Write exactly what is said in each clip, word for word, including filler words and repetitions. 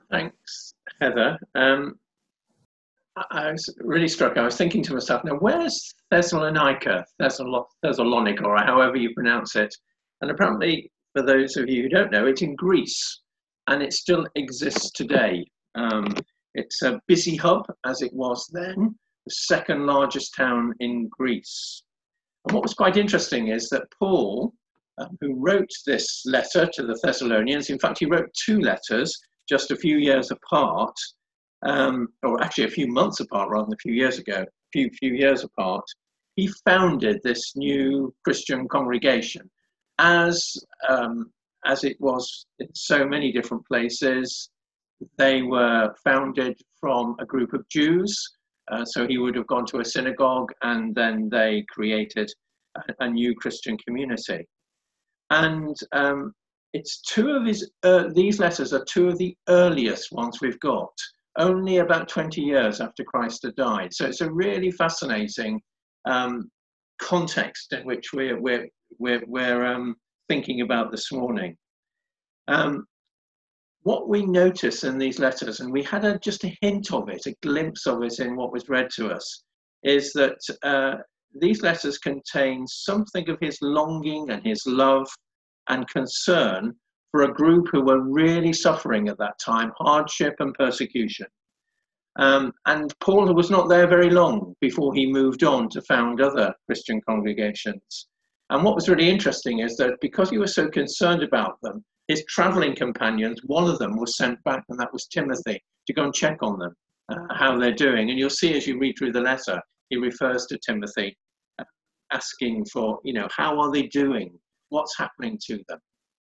Thanks, Heather. Um, I, I was really struck. I was thinking to myself, now where's Thessalonica, Thessalo- Thessalonica, or however you pronounce it? And apparently, for those of you who don't know, it's in Greece, and it still exists today. Um, it's a busy hub, as it was then, the second largest town in Greece. And what was quite interesting is that Paul, um, who wrote this letter to the Thessalonians, in fact, he wrote two letters just a few years apart, um, or actually a few months apart rather than a few years ago, a few, few years apart. He founded this new Christian congregation as, um, as it was in so many different places. They were founded from a group of Jews. Uh, so he would have gone to a synagogue, and then they created a, a new Christian community. And um, it's two of his, uh, these letters are two of the earliest ones we've got, only about twenty years after Christ had died. So it's a really fascinating um, context in which we're, we're, we're, we're um, thinking about this morning. Um, What we notice in these letters, and we had a, just a hint of it, a glimpse of it in what was read to us, is that uh, these letters contain something of his longing and his love and concern for a group who were really suffering at that time, hardship and persecution. Um, and Paul was not there very long before he moved on to found other Christian congregations. And what was really interesting is that because he was so concerned about them, his traveling companions, one of them was sent back, and that was Timothy, to go and check on them, uh, how they're doing. And you'll see as you read through the letter, he refers to Timothy, uh, asking for, you know, how are they doing? What's happening to them?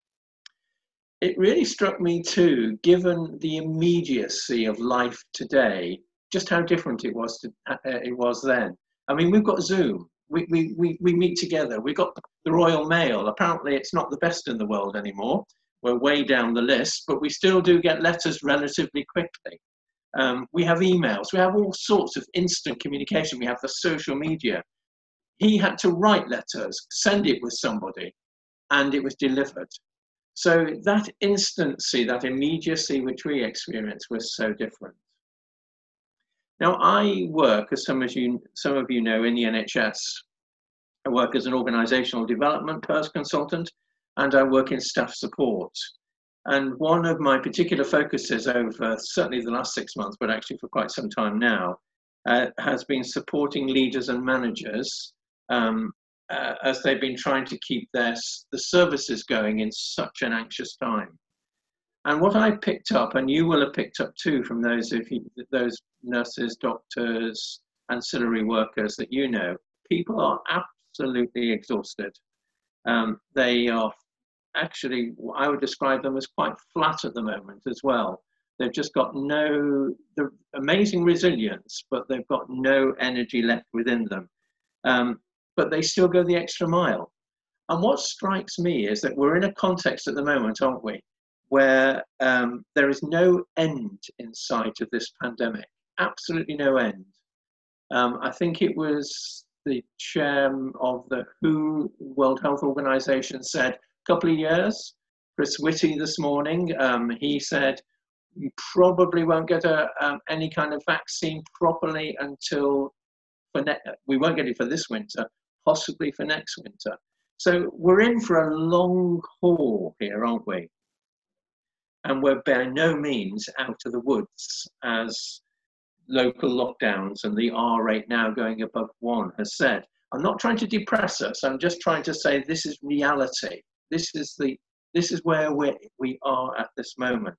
It really struck me too, given the immediacy of life today, just how different it was to, uh, it was then. I mean, we've got Zoom. We, we, we, we meet together. We've got the Royal Mail. Apparently, it's not the best in the world anymore. We're way down the list, but we still do get letters relatively quickly. Um, we have emails. We have all sorts of instant communication. We have the social media. He had to write letters, send it with somebody, and it was delivered. So that instancy, that immediacy which we experience was so different. Now, I work, as some of you, some of you know, in the N H S. I work as an organisational development consultant, and I work in staff support. And one of my particular focuses over certainly the last six months, but actually for quite some time now, uh, has been supporting leaders and managers um, uh, as they've been trying to keep their, the services going in such an anxious time. And what I picked up, and you will have picked up too from those of you, those nurses, doctors, ancillary workers that you know, people are absolutely exhausted. Um, they are actually, I would describe them as quite flat at the moment as well. They've just got no, the amazing resilience, but they've got no energy left within them. Um, but they still go the extra mile. And what strikes me is that we're in a context at the moment, aren't we, where um, there is no end in sight of this pandemic, absolutely no end. Um, I think it was the chair of the W H O World Health Organization said a couple of years. Chris Whitty this morning, um, he said, you probably won't get a, um, any kind of vaccine properly until, for ne- we won't get it for this winter, possibly for next winter. So we're in for a long haul here, aren't we? And we're by no means out of the woods, as local lockdowns and the R rate now going above one has said. I'm not trying to depress us. I'm just trying to say this is reality. This is the this is where we we are at this moment.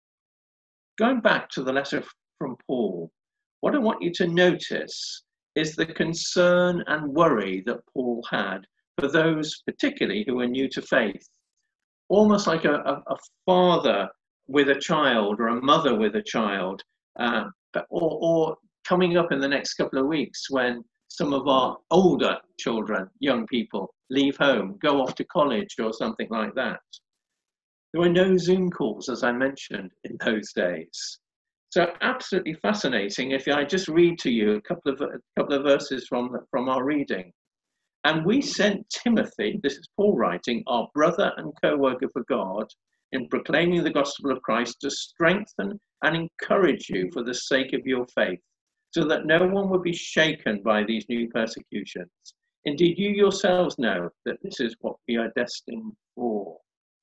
Going back to the letter from Paul, what I want you to notice is the concern and worry that Paul had for those particularly who are new to faith. Almost like a, a, a father with a child or a mother with a child, uh, or, or coming up in the next couple of weeks when some of our older children, young people, leave home, go off to college or something like that. There were no Zoom calls, as I mentioned, in those days. So absolutely fascinating. If I just read to you a couple of, a couple of verses from, from our reading. And we sent Timothy, this is Paul writing, our brother and co-worker for God, in proclaiming the gospel of Christ to strengthen and encourage you for the sake of your faith, so that no one would be shaken by these new persecutions. Indeed, you yourselves know that this is what we are destined for.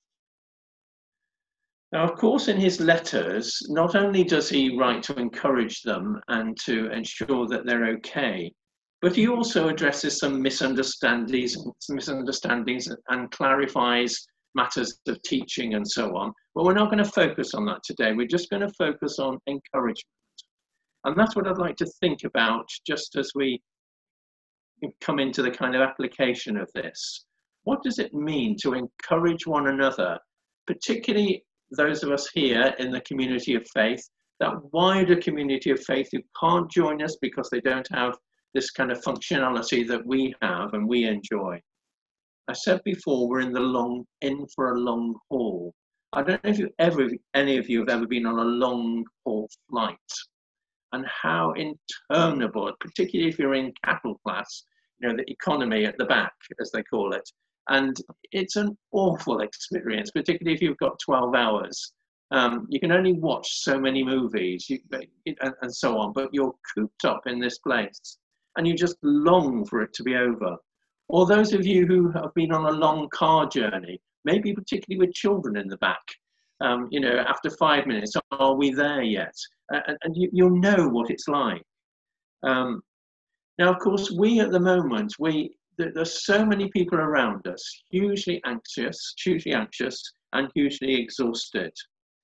Now, of course, in his letters, not only does he write to encourage them and to ensure that they're okay, but he also addresses some misunderstandings, misunderstandings and clarifies matters of teaching and so on. But we're not going to focus on that today. We're just going to focus on encouragement. And that's what I'd like to think about just as we come into the kind of application of this. What does it mean to encourage one another, particularly those of us here in the community of faith, that wider community of faith who can't join us because they don't have this kind of functionality that we have and we enjoy? I said before, we're in the long, in for a long haul. I don't know if you ever, any of you have ever been on a long haul flight, and how interminable, particularly if you're in cattle class, you know, the economy at the back, as they call it. And it's an awful experience, particularly if you've got twelve hours. Um, you can only watch so many movies you, and, and so on, but you're cooped up in this place and you just long for it to be over. Or those of you who have been on a long car journey, maybe particularly with children in the back, um, you know, after five minutes, are we there yet? And, and you, you'll know what it's like. Um, now, of course, we at the moment, we there's so many people around us, hugely anxious, hugely anxious, and hugely exhausted.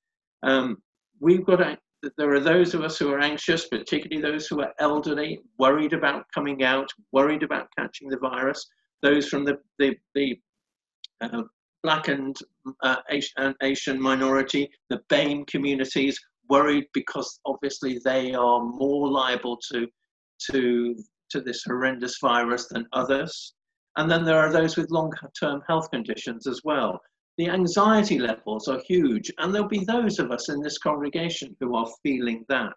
Um, we've got to, there are those of us who are anxious, particularly those who are elderly, worried about coming out, worried about catching the virus. Those from the the, the uh, Black and uh, Asian, Asian minority, the BAME communities, worried because obviously they are more liable to to to this horrendous virus than others. And then there are those with long-term health conditions as well. The anxiety levels are huge, and there'll be those of us in this congregation who are feeling that.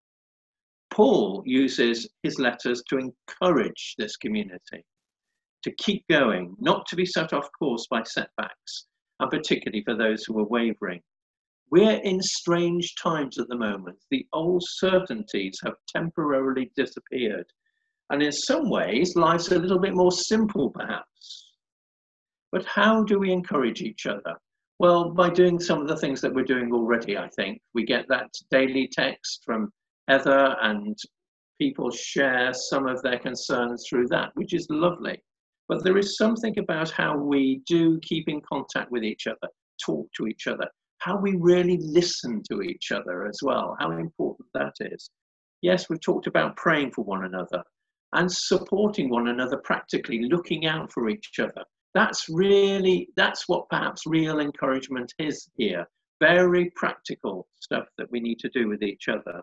Paul uses his letters to encourage this community, to keep going, not to be set off course by setbacks, and particularly for those who are wavering. We're in strange times at the moment. The old certainties have temporarily disappeared. And in some ways, life's a little bit more simple, perhaps. But how do we encourage each other? Well, by doing some of the things that we're doing already, I think. We get that daily text from Heather, and people share some of their concerns through that, which is lovely. But there is something about how we do keep in contact with each other, talk to each other, how we really listen to each other as well, how important that is. Yes, we've talked about praying for one another and supporting one another practically, looking out for each other. That's really, that's what perhaps real encouragement is here. Very practical stuff that we need to do with each other.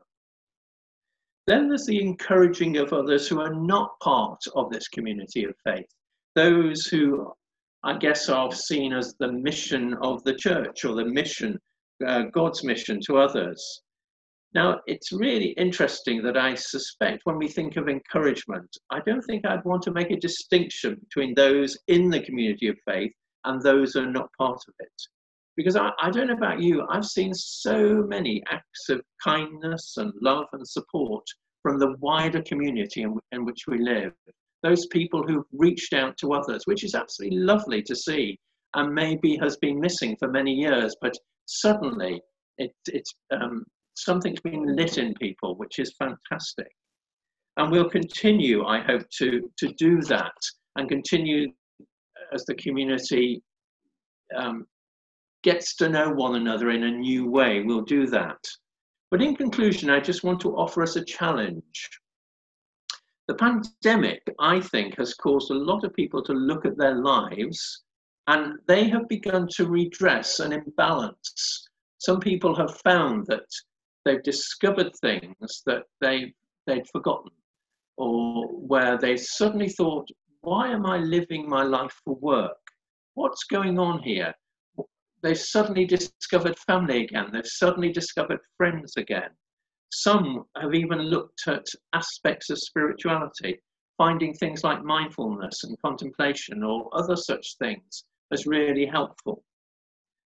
Then there's the encouraging of others who are not part of this community of faith. Those who, I guess, are seen as the mission of the church, or the mission, uh, God's mission to others. Now, it's really interesting that I suspect when we think of encouragement, I don't think I'd want to make a distinction between those in the community of faith and those who are not part of it. Because I, I don't know about you, I've seen so many acts of kindness and love and support from the wider community in, in which we live. Those people who've reached out to others, which is absolutely lovely to see, and maybe has been missing for many years, but suddenly it, it's um, something's been lit in people, which is fantastic. And we'll continue, I hope, to, to do that and continue as the community um, gets to know one another in a new way. We'll do that. But in conclusion, I just want to offer us a challenge. The pandemic, I think, has caused a lot of people to look at their lives, and they have begun to redress an imbalance. Some people have found that they've discovered things that they, they'd forgotten, or where they suddenly thought, why am I living my life for work? What's going on here? They've suddenly discovered family again. They've suddenly discovered friends again. Some have even looked at aspects of spirituality, finding things like mindfulness and contemplation or other such things as really helpful.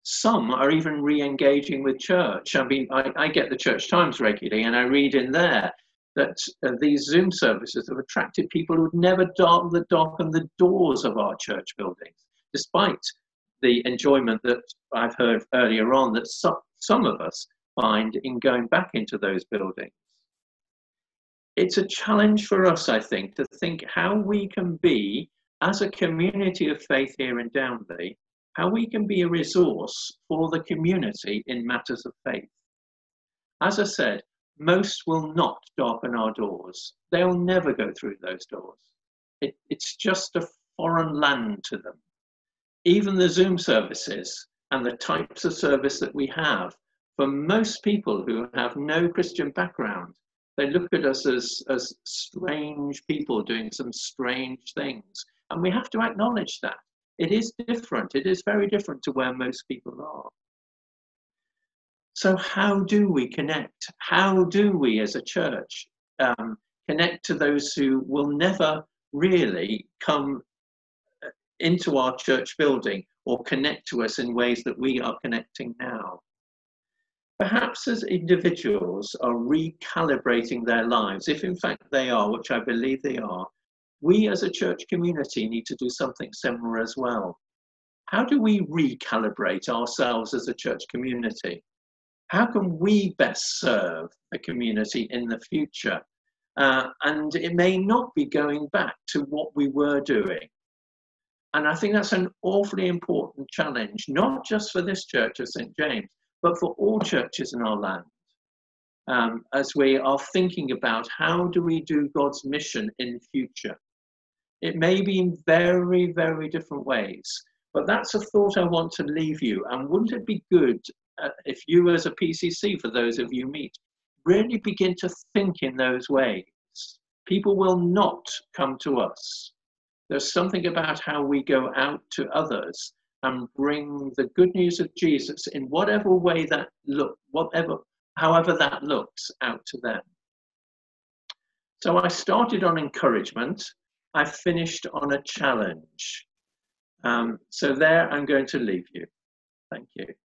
Some are even re-engaging with church. I mean, I, I get the Church Times regularly, and I read in there that uh, these Zoom services have attracted people who would never darken the, darken the doors of our church buildings, despite the enjoyment that I've heard earlier on that some, some of us find in going back into those buildings. It's a challenge for us, I think, to think how we can be, as a community of faith here in Downby, how we can be a resource for the community in matters of faith. As I said, most will not darken our doors. They'll never go through those doors. It, it's just a foreign land to them. Even the Zoom services and the types of service that we have, for most people who have no Christian background, they look at us as, as strange people doing some strange things. And we have to acknowledge that. It is different. It is very different to where most people are. So how do we connect? How do we as a church um, connect to those who will never really come into our church building or connect to us in ways that we are connecting now? Perhaps as individuals are recalibrating their lives, if in fact they are, which I believe they are, we as a church community need to do something similar as well. How do we recalibrate ourselves as a church community? How can we best serve the community in the future? Uh, and it may not be going back to what we were doing. And I think that's an awfully important challenge, not just for this church of Saint James, but for all churches in our land. Um, as we are thinking about how do we do God's mission in the future. It may be in very, very different ways, but that's a thought I want to leave you. And wouldn't it be good uh, if you as a P C C, for those of you meet, really begin to think in those ways? People will not come to us. There's something about how we go out to others and bring the good news of Jesus in whatever way that look, whatever, however that looks, out to them. So I started on encouragement. I finished on a challenge. Um, so there I'm going to leave you. Thank you.